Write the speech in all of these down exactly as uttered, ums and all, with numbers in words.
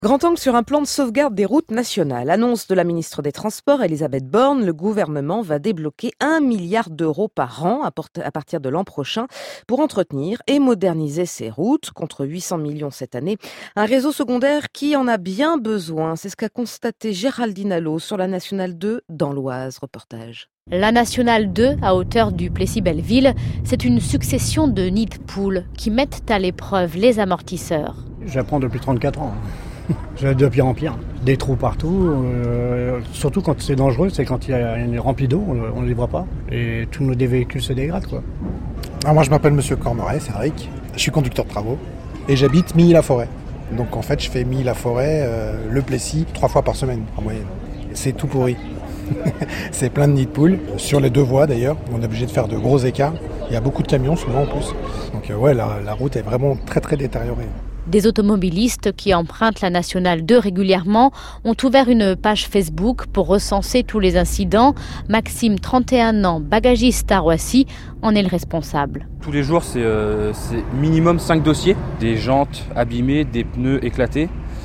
Grand angle sur un plan de sauvegarde des routes nationales. Annonce de la ministre des Transports, Elisabeth Borne, le gouvernement va débloquer un milliard d'euros par an à partir de l'an prochain pour entretenir et moderniser ces routes, contre huit cents millions cette année. Un réseau secondaire qui en a bien besoin. C'est ce qu'a constaté Géraldine Allo sur la Nationale deux dans l'Oise. Reportage. La Nationale deux, à hauteur du Plessis-Belleville, c'est une succession de nids de poules qui mettent à l'épreuve les amortisseurs. J'apprends depuis trente-quatre ans. De pire en pire. Des trous partout, euh, surtout quand c'est dangereux, c'est quand il y a une remplie d'eau, on ne les voit pas. Et tous nos des véhicules se dégradent, quoi. Alors moi je m'appelle Monsieur Cormeret, c'est Eric. Je suis conducteur de travaux et j'habite Milly-la-Forêt. Donc en fait je fais Milly-la-Forêt, euh, le Plessis, trois fois par semaine en moyenne. C'est tout pourri. C'est plein de nids de poules, sur les deux voies d'ailleurs. On est obligé de faire de gros écarts. Il y a beaucoup de camions souvent en plus. Donc euh, ouais, la, la route est vraiment très très détériorée. Des automobilistes qui empruntent la Nationale deux régulièrement ont ouvert une page Facebook pour recenser tous les incidents. Maxime, trente et un ans, bagagiste à Roissy, en est le responsable. Tous les jours, c'est, euh, c'est minimum cinq dossiers. Des jantes abîmées, des pneus éclatés,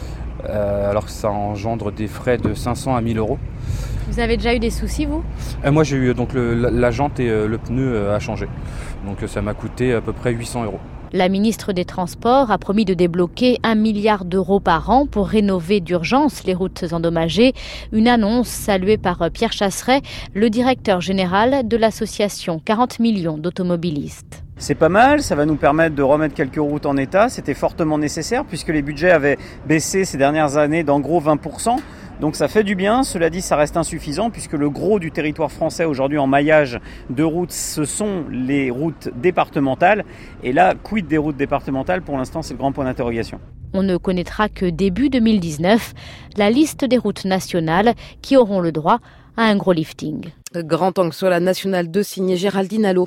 euh, alors que ça engendre des frais de cinq cents à mille euros. Vous avez déjà eu des soucis, vous ? euh, Moi, j'ai eu donc le, la, la jante et euh, le pneu euh, à changer. Donc ça m'a coûté à peu près huit cents euros. La ministre des Transports a promis de débloquer un milliard d'euros par an pour rénover d'urgence les routes endommagées. Une annonce saluée par Pierre Chasseret, le directeur général de l'association quarante millions d'automobilistes. C'est pas mal, ça va nous permettre de remettre quelques routes en état. C'était fortement nécessaire puisque les budgets avaient baissé ces dernières années d'en gros vingt pour cent. Donc ça fait du bien, cela dit ça reste insuffisant puisque le gros du territoire français aujourd'hui en maillage de routes, ce sont les routes départementales. Et là, quid des routes départementales ? Pour l'instant, c'est le grand point d'interrogation. On ne connaîtra que début deux mille dix-neuf la liste des routes nationales qui auront le droit à un gros lifting. Grand angle sur la Nationale deux, signé Géraldine Allo.